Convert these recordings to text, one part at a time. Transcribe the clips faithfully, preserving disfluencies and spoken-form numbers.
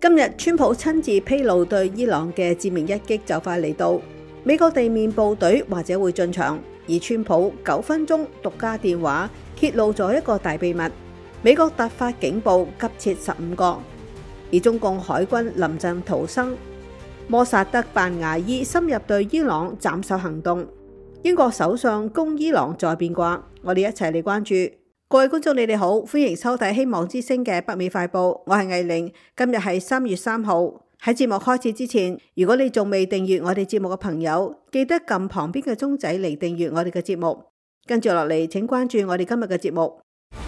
今日川普親自披露對伊朗嘅致命一擊就快嚟到，美國地面部隊或者會進場，而川普九分鐘獨家電話揭露咗一個大秘密，美國突發警報急設十五個，而中共海軍臨陣逃生，摩薩德扮牙醫深入對伊朗斬首行動，英國首相攻伊朗再變卦，我哋一齊嚟關注。各位觀眾，你哋好，歡迎收睇希望之聲嘅北美快報，我係藝玲。今日係三月三號。喺節目開始之前，如果你仲未訂閱我哋節目嘅朋友，記得撳旁邊嘅鐘仔嚟訂閱我哋嘅節目。跟住落嚟，請關注我哋今日嘅節目。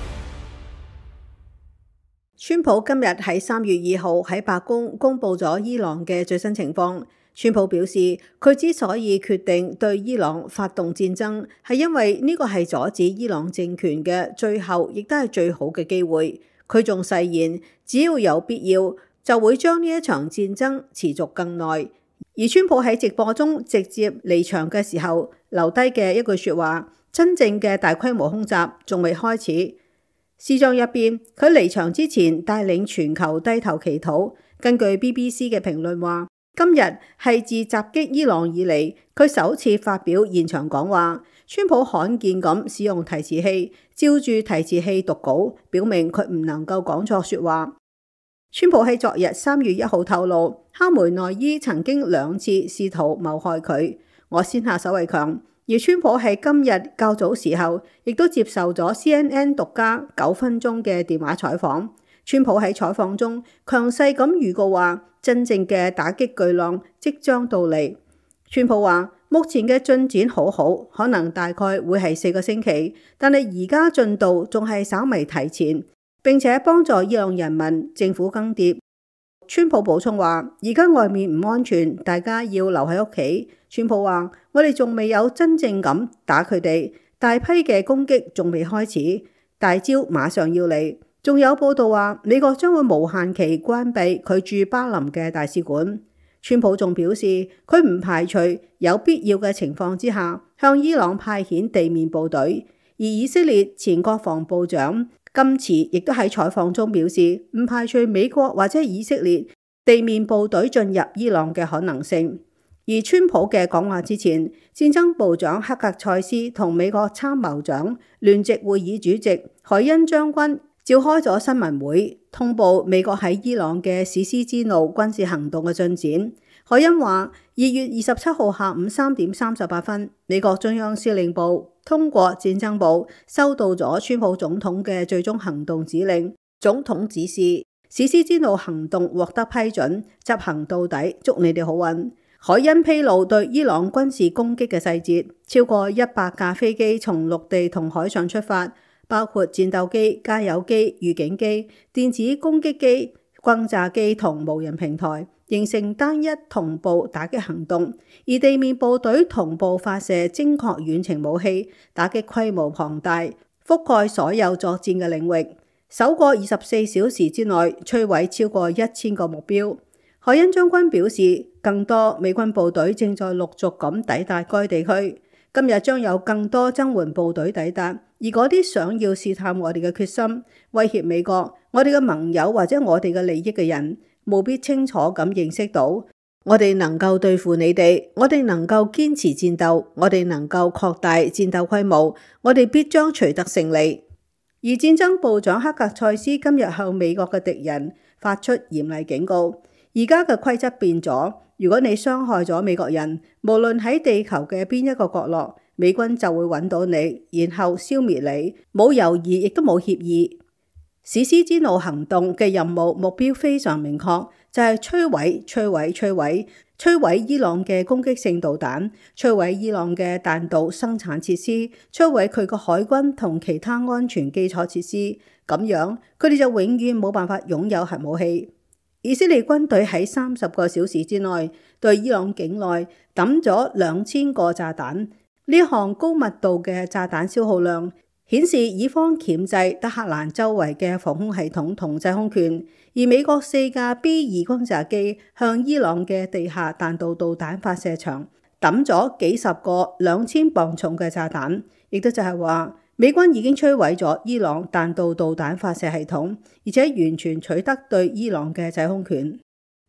川普今日喺三月二號喺白宮公布咗伊朗嘅最新情況。川普表示，佢之所以決定對伊朗發動戰爭，係因為呢個係阻止伊朗政權嘅最後亦都係最好嘅機會。佢仲誓言，只要有必要，就會將呢一場戰爭持續更耐。而川普喺直播中直接離場嘅時候留低嘅一句說話，真正嘅大規模空襲仲未開始。視像入邊，佢離場之前帶領全球低頭祈禱。根據 B B C 嘅評論話，今日係自襲擊伊朗以嚟，佢首次發表現場講話。川普罕見咁使用提詞器，照住提詞器讀稿，表明佢唔能夠講錯說話。川普喺昨日三月一號透露，哈梅內伊曾經兩次試圖謀害佢，我先下手為強。而川普喺今日較早時候，亦都接受咗 C N N 獨家九分鐘嘅電話採訪。川普喺採訪中強勢咁預告話，真正嘅打擊巨浪即將到嚟。川普話，目前嘅進展好好，可能大概會係四個星期，但係而家進度仲係稍微提前，並且幫助伊朗人民政府更迭。川普補充話，而家外面唔安全，大家要留喺屋企。川普話，我哋仲未有真正咁打佢哋，大批嘅攻擊仲未開始，大招馬上要嚟。仲有報道話，美國將會無限期關閉佢駐巴林嘅大使館。川普仲表示，佢唔排除有必要嘅情況之下，向伊朗派遣地面部隊。而以色列前國防部長甘茨亦都喺採訪中表示，唔排除美國或者以色列地面部隊進入伊朗嘅可能性。而川普嘅講話之前，戰爭部長克格塞斯同美國參謀長聯席會議主席海恩將軍召開咗新聞會，通報美國喺伊朗嘅史詩之怒軍事行動嘅進展。海恩話，二月二十七號下午三點三十八分，美國中央司令部通過戰爭部收到咗川普總統嘅最終行動指令。總統指示史詩之怒行動獲得批准，執行到底，祝你哋好運。海恩披露對伊朗軍事攻擊嘅細節，超過一百架飛機從陸地同海上出發，包括戰鬥機、加油機、預警機、電子攻擊機、轟炸機同無人平台，形成單一同步打擊行動。而地面部隊同步發射精確遠程武器，打擊規模龐大、覆蓋所有作戰嘅領域。首個二十四小時之內摧毀超過一千個目標。海恩將軍表示，更多美軍部隊正在陸續咁抵達該地區。今日將有更多增援部隊抵達，而嗰啲想要試探我哋嘅決心、威脅美國、我哋嘅盟友或者我哋嘅利益嘅人，務必清楚咁認識到，我哋能夠對付你哋，我哋能夠堅持戰鬥，我哋能夠擴大戰鬥規模，我哋必將取得勝利。而戰爭部長克格塞斯今日向美國嘅敵人發出嚴厲警告。而家嘅規則變咗，如果你傷害咗美國人，無論喺地球嘅邊一個角落，美軍就會揾到你，然後消滅你，冇猶豫亦都冇協議。史詩之怒行動嘅任務目標非常明確，就係摧毀、摧毀、摧毀、摧毀伊朗嘅攻擊性導彈，摧毀伊朗嘅彈道生產設施，摧毀佢個海軍同其他安全基礎設施。咁樣，佢哋就永遠冇辦法擁有核武器。以色列軍隊喺三十個小時之內對伊朗境內抌咗兩千個炸彈，呢項高密度嘅炸彈消耗量顯示以方鉗制德黑蘭周圍嘅防空系統同制空權。而美國四架 B 二轟炸機向伊朗嘅地下彈道導彈發射場抌咗幾十個兩千磅重嘅炸彈，亦都就係話，美軍已經摧毀咗伊朗彈道導彈發射系統，而且完全取得對伊朗嘅制空權。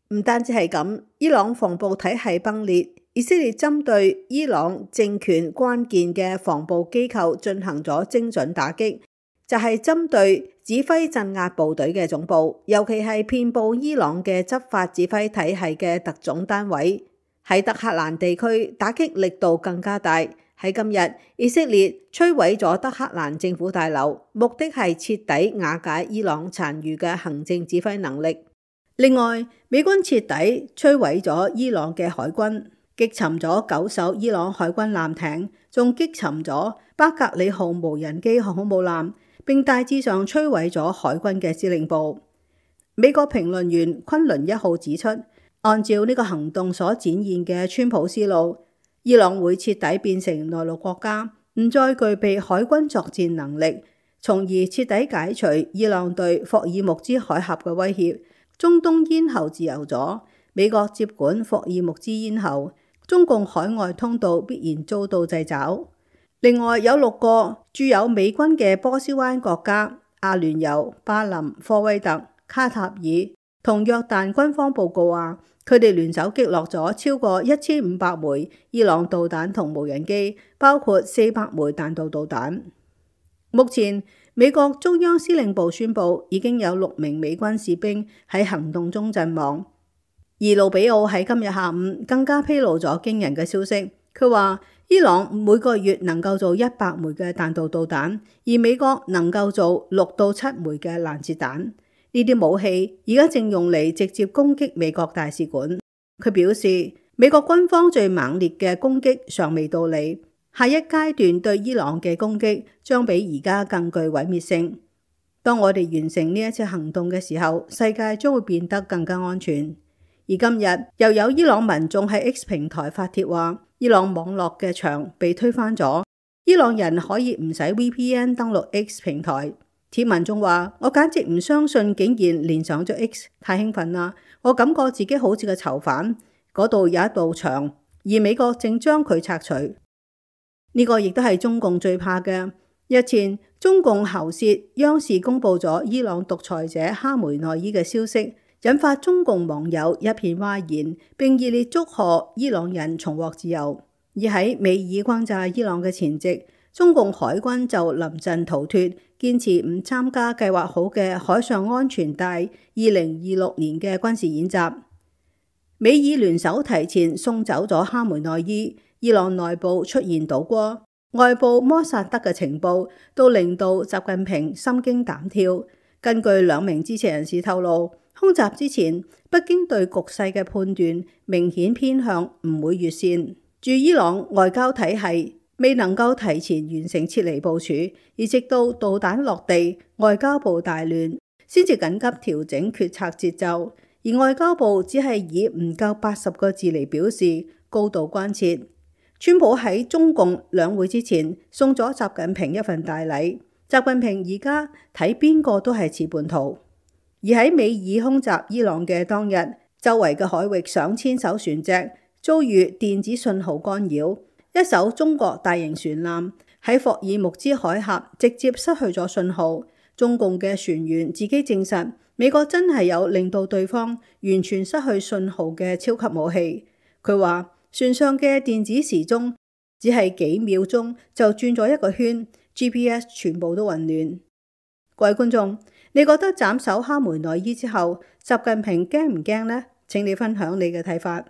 唔單止係咁，伊朗防暴體系崩裂，以色列針對伊朗政權關鍵嘅防暴機構進行咗精準打擊，就係針對指揮鎮壓部隊嘅總部，尤其係遍佈伊朗嘅執法指揮體系嘅特種單位。喺德黑蘭地區打擊力度更加大。喺今日，以色列摧毀咗德黑蘭政府大樓，目的係徹底瓦解伊朗殘餘嘅行政指揮能力。另外，美軍徹底摧毀咗伊朗嘅海軍，擊沉咗九艘伊朗海軍艦艇，仲擊沉咗巴格里號無人機航空母艦，並大致上摧毀咗海軍嘅司令部。美國評論員昆崙一號指出，按照呢個行動所展現嘅川普思路，伊朗會徹底變成內陸國家，唔再具備海軍作戰能力，從而徹底解除伊朗對霍爾木茲海峽嘅威脅。中東咽喉自由咗，美國接管霍爾木茲咽喉，中共海外通道必然遭到掣肘。另外有六個駐有美軍嘅波斯灣國家阿聯酋、巴林、科威特、卡塔爾同約旦軍方報告話，佢哋聯手擊落咗超過一千五百枚伊朗導彈同無人機，包括四百枚彈道導彈。目前美國中央司令部宣布已經有六名美軍士兵喺行動中陣亡。而盧比奧喺今日下午更加披露咗驚人嘅消息，佢話伊朗每個月能夠做一百枚嘅彈道導彈，而美國能夠做六到七枚嘅攔截彈。呢啲武器而家正用嚟直接攻擊美國大使館。佢表示，美國軍方最猛烈嘅攻擊尚未到嚟，下一階段對伊朗嘅攻擊將比而家更具毀滅性。當我哋完成呢一次行動嘅時候，世界將會變得更加安全。而今日又有伊朗民眾喺 X 平台發帖話，伊朗網絡嘅牆被推翻咗，伊朗人可以唔使 V P N 登錄 X 平台。帖文仲話，我簡直唔相信竟然連上咗 X， 太興奮啦！我感覺自己好似個囚犯，嗰度有一道牆，而美國正將佢拆除。呢個亦都係中共最怕嘅。日前中共喉舌央視公布咗伊朗獨裁者哈梅內伊嘅消息，引發中共網友一片譁然，並熱烈祝賀伊朗人重獲自由。而喺美爾轟炸伊朗嘅前夕，中共海軍就臨陣逃脫，堅持唔參加計劃好嘅海上安全帶二零二六年嘅軍事演習。美伊聯手提前送走咗哈梅內伊，伊朗內部出現倒戈，外部摩薩德嘅情報都令到習近平心驚膽跳。根據兩名知情人士透露，空襲之前，北京對局勢嘅判斷明顯偏向唔會越線。駐伊朗外交體系未能夠提前完成撤離部署，而直到導彈落地，外交部大亂，先至緊急調整決策節奏。而外交部只係以唔夠八十個字嚟表示高度關切。川普喺中共兩會之前送咗習近平一份大禮，習近平而家睇邊個都係似叛徒。而喺美爾空襲伊朗嘅當日，周圍嘅海域上千艘船隻遭遇電子信號干擾。一艘中國大型船艦喺霍爾木茲海峽直接失去咗信號，中共嘅船員自己證實，美國真係有令到對方完全失去信號嘅超級武器。佢話船上嘅電子時鐘只係幾秒鐘就轉咗一個圈， G P S 全部都混亂。各位觀眾，你覺得斬首哈梅內伊之後，習近平驚唔驚呢？請你分享你嘅睇法。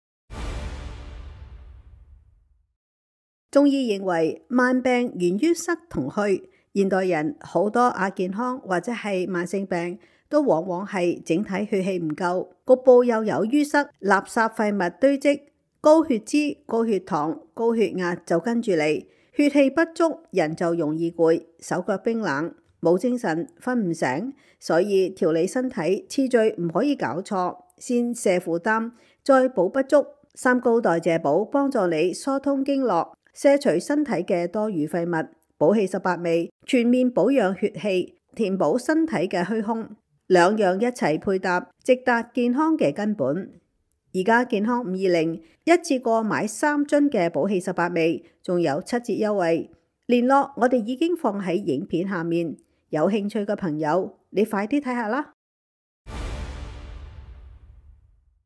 中醫認為慢病源於塞同虛，現代人好多亞健康或者係慢性病，都往往係整體血氣唔夠，局部又有淤塞、垃圾廢物堆積，高血脂、高血糖、高血壓就跟住嚟，血氣不足，人就容易攰、手腳冰冷、冇精神、瞓唔醒。所以調理身體次序唔可以搞錯，先瀉負擔，再補不足。三高代謝補幫助你疏通經絡，卸除身體嘅多餘廢物，補氣十八味，全面保養血氣，填補身體嘅虛空，兩樣一齊配搭，直達健康嘅根本。而家健康五二零一次過買三樽嘅補氣十八味，仲有七折優惠，聯絡我哋已經放喺影片下面，有興趣嘅朋友你快啲睇下啦。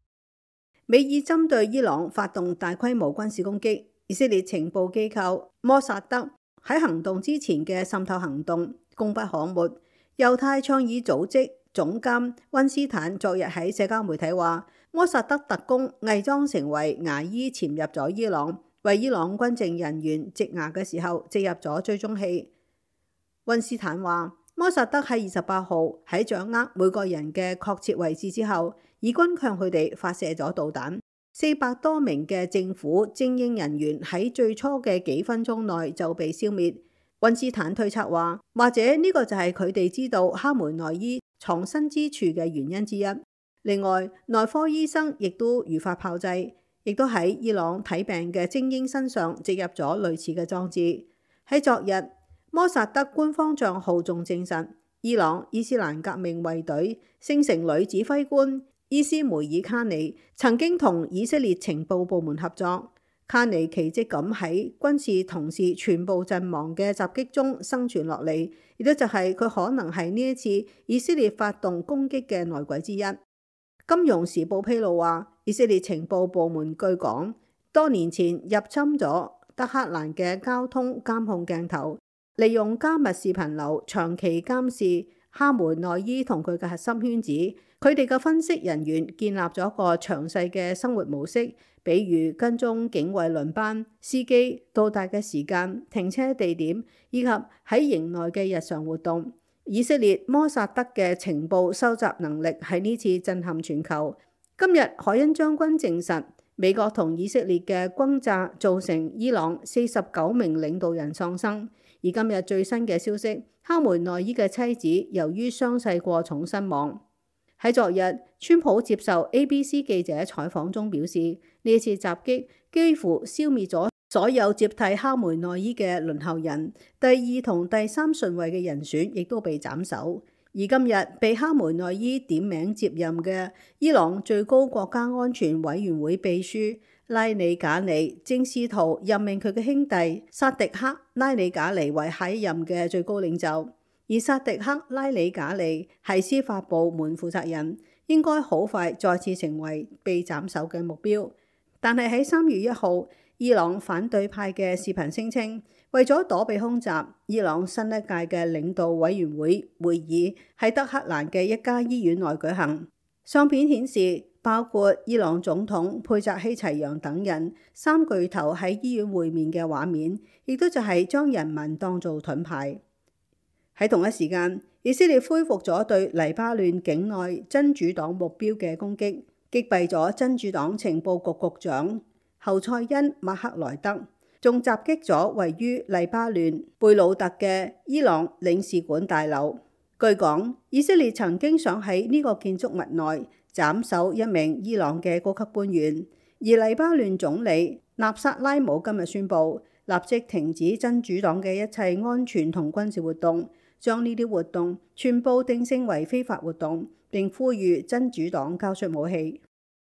美以針對伊朗發動大規模軍事攻擊，以色列情報機構摩薩德喺行動之前嘅滲透行動功不可沒。猶太倡議組織總監溫斯坦昨日喺社交媒體話，摩薩德特工偽裝成為牙醫潛入咗伊朗，為伊朗軍政人員植牙嘅時候植入咗追蹤器。溫斯坦話，摩薩德喺二十八號喺掌握每個人嘅確切位置之後，以軍向佢哋發射咗導彈。四百多名嘅政府精英人員喺最初嘅幾分鐘內就被消滅。溫斯坦推測話，或者呢個就係佢哋知道哈梅內伊藏身之處嘅原因之一。另外，內科醫生亦都如法炮製，亦都喺伊朗睇病嘅精英身上植入咗類似嘅裝置。喺昨日，摩薩德官方帳號仲證實，伊朗伊斯蘭革命衛隊聖城旅指揮官伊斯梅爾卡尼曾經同以色列情報部門合作。卡尼奇蹟咁喺軍事同事全部陣亡嘅襲擊中生存落嚟，亦都就係佢可能係呢一次以色列發動攻擊嘅內鬼之一。金融時報披露話，以色列情報部門據講，多年前入侵咗德黑蘭嘅交通監控鏡頭，利用加密視頻流長期監視哈梅內伊同佢嘅核心圈子。佢哋嘅分析人員建立咗一個詳細嘅生活模式，比如跟蹤警衛輪班、司機到達嘅時間、停車地點，以及喺營內嘅日常活動。以色列摩薩德嘅情報收集能力喺呢次震撼全球。今日海恩將軍證實，美國同以色列嘅轟炸造成伊朗四十九名領導人喪生。而今日最新嘅消息，哈梅內伊嘅妻子由於傷勢過重身亡。喺昨日，川普接受 A B C 記者採訪中表示，呢次襲擊幾乎消滅咗所有接替哈梅內伊嘅輪候人，第二同第三順位嘅人選亦都被斬首。而今日被哈梅內伊點名接任嘅伊朗最高國家安全委員會秘書拉里賈尼，正試圖任命佢嘅兄弟薩迪克拉里賈尼為下一任嘅最高領袖。而薩迪克拉里賈尼係司法部門負責人，應該好快再次成為被斬首嘅目標。但係喺三月一號，伊朗反對派嘅視頻聲稱，為咗躲避空襲，伊朗新一屆嘅領導委員會會議喺德黑蘭嘅一家醫院內舉行。相片顯示，包括伊朗總統佩扎希齊揚等人三巨頭喺醫院會面嘅畫面，亦都就係將人民當做盾牌。喺同一時間，以色列恢復咗對黎巴嫩境內真主黨目標嘅攻擊，擊斃咗真主黨情報局局長侯賽因馬克萊德，仲襲擊咗位於黎巴嫩貝魯特嘅伊朗領事館大樓。據講，以色列曾經想喺呢個建築物內斬首一名伊朗嘅高級官員，而黎巴嫩總理納薩拉姆今日宣布立即停止真主黨嘅一切安全同軍事活動，將呢啲活動全部定性為非法活動，並呼籲真主黨交出武器。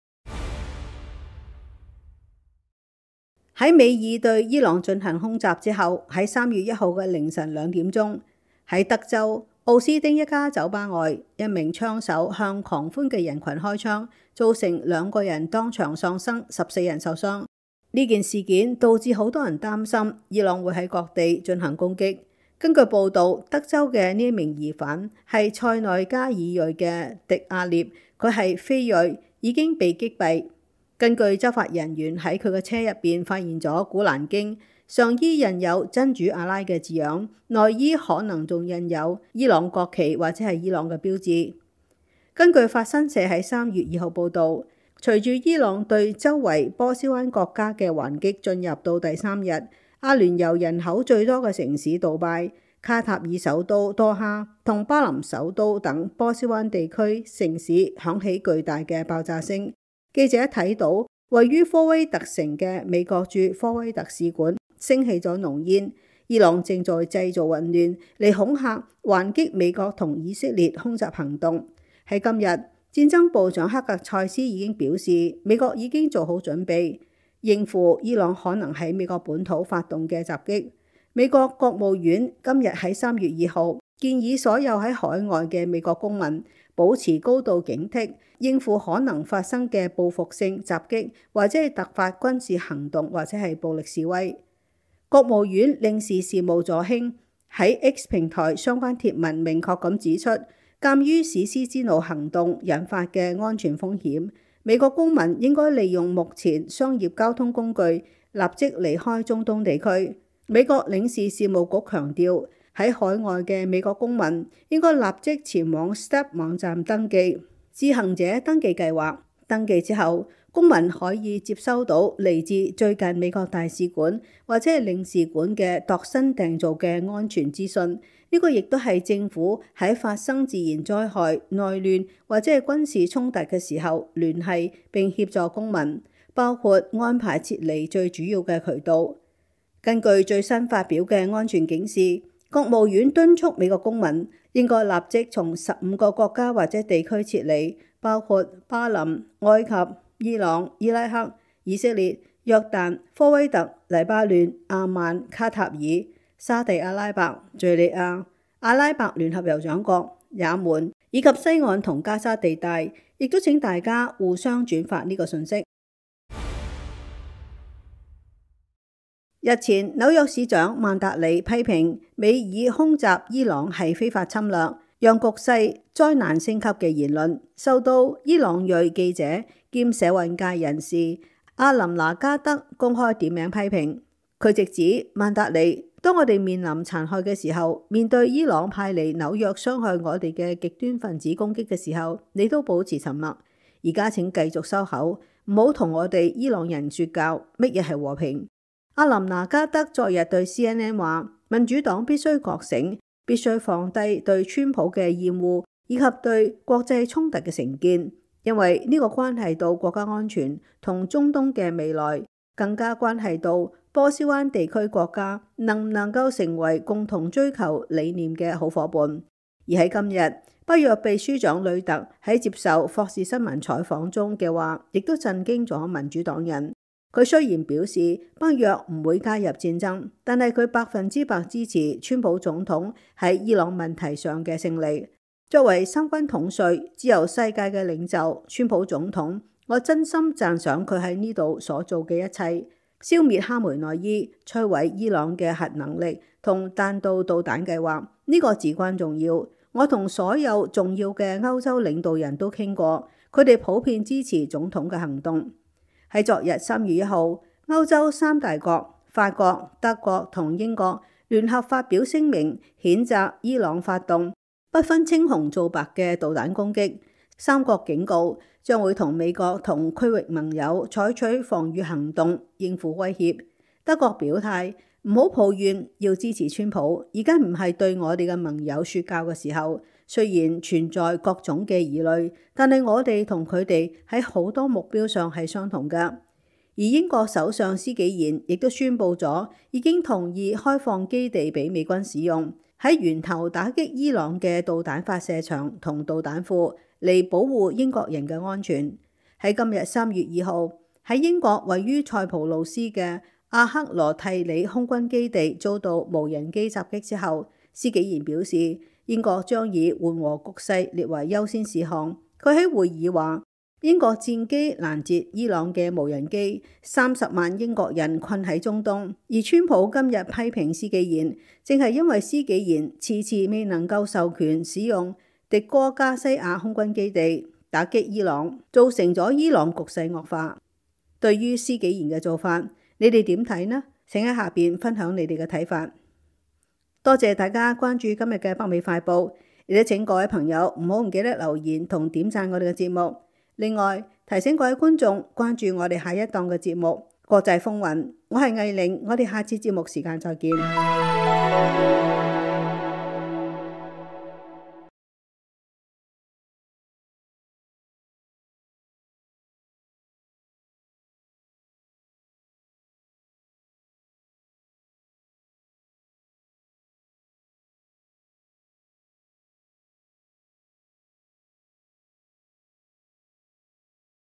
喺美以對伊朗進行空襲之後，喺三月一號嘅凌晨兩點鐘，喺德州奧斯丁一家酒吧外，一名槍手向狂歡嘅人群開槍，造成兩個人當場喪生，十四人受傷。呢件事件導致好多人擔心伊朗會喺各地進行攻擊。根據報導，德州嘅呢一名疑犯係塞內加爾裔嘅迪亞涅，佢係非裔，已經被擊斃。根據執法人員喺佢嘅車入邊發現咗古蘭經，上衣印有真主阿拉嘅字樣，內衣可能仲印有伊朗國旗或者係伊朗嘅標誌。根據法新社喺三月二號報導，隨住伊朗對周圍波斯灣國家嘅還擊進入到第三日，阿聯酋人口最多嘅城市杜拜、卡塔爾首都多哈同巴林首都等波斯灣地區城市響起巨大嘅爆炸聲。記者睇到位於科威特城嘅美國駐科威特使館升起咗濃煙，伊朗正在製造混亂嚟恐嚇還擊美國同以色列空襲行動。喺今日，戰爭部長克格塞斯已經表示，美國已經做好準備應付伊朗可能喺美國本土發動嘅襲擊。美國國務院今日喺三月二號建議所有喺海外嘅美國公民， 保持高度警惕，應付可能發生嘅報復性襲擊，或者係突發軍事行動，或者係暴力示威。國務院領事事務助卿喺 X 平台相關貼文明確咁指出，鑑於史詩之怒行動引發嘅安全風險，美國公民應該利用目前商業交通工具立即離開中東地區。美國領事事務局強調，喺海外嘅美國公民應該立即前往 Step 網站登記。自行者登記計劃登記之後，公民可以接收到嚟自最近美國大使館或者係領事館嘅度身訂造嘅安全資訊。呢個亦都係政府喺發生自然災害、內亂或者係軍事衝突嘅時候聯繫並協助公民，包括安排撤離最主要嘅渠道。根據最新發表嘅安全警示，國務院敦促美國公民應該立即從十五個國家或者地區撤離，包括巴林、埃及、伊朗、伊拉克、以色列、約旦、科威特、黎巴嫩、阿曼、卡塔爾、沙地阿拉伯、敘利亞、阿拉伯聯合酋長國、也門以及西岸同加沙地帶，亦都請大家互相轉發呢個信息。日前，紐約市長曼達里批評美以空襲伊朗係非法侵略，讓局勢災難升級嘅言論，受到伊朗裔記者兼社運界人士阿林拿加德公開點名批評。佢直指曼達里，當我哋面臨殘害嘅時候，面對伊朗派嚟紐約傷害我哋嘅極端分子攻擊嘅時候，你都保持沉默。而家請繼續收口，唔好同我哋伊朗人說教乜嘢係和平。阿林拿加德昨日對 C N N 話，民主黨必須覺醒，必須放低對川普嘅厭惡以及對國際衝突嘅成見，因為呢個關係到國家安全同中東嘅未來，更加關係到波斯灣地區國家能唔能夠成為共同追求理念嘅好夥伴。而喺今日，北約秘書長呂特喺接受霍士新聞採訪中嘅話，亦都震驚咗民主黨人。佢雖然表示北約唔會加入戰爭，但係佢百分之百支持川普總統喺伊朗問題上嘅勝利。作為三軍統帥、自由世界嘅領袖，川普總統，我真心讚賞佢喺呢度所做嘅一切，消滅哈梅內伊、摧毀伊朗嘅核能力同彈道導彈計劃，呢個至關重要。我同所有重要嘅歐洲領導人都傾過，佢哋普遍支持總統嘅行動。喺昨日三月一號，歐洲三大國法國、德國同英國聯合發表聲明，譴責伊朗發動不分青紅皂白嘅導彈攻擊。三國警告將會同美國同區域盟友採取防禦行動，應付威脅。德國表態唔好抱怨，要支持川普。而家唔係對我哋嘅盟友說教嘅時候。雖然存在各種嘅疑慮，但係我哋同佢哋喺好多目標上係相同嘅。而英國首相施紀賢亦都宣布咗，已經同意開放基地俾美軍使用，喺源頭打擊伊朗嘅導彈發射場同導彈庫，嚟保護英國人嘅安全。喺今日三月二號，喺英國位於塞浦路斯嘅阿克羅蒂里空軍基地遭到無人機襲擊之後，施紀賢表示，英國將以緩和局勢列為優先事項。佢喺會議話，英國戰機攔截伊朗嘅無人機，三十萬英國人困喺中東。而川普今日批評施紀賢，正係因為施紀賢遲遲未能夠授權使用迪哥加西亞空軍基地打擊伊朗，造成咗伊朗局勢惡化。對於施紀賢嘅做法，你哋點睇呢？請喺下邊分享你哋嘅睇法。多謝大家關注今日嘅北美快報，亦都請各位朋友唔好唔記得留言同點讚我哋嘅節目。另外提醒各位觀眾關注我哋下一檔嘅節目《國際風雲》，我係藝玲，我哋下次節目時間再見。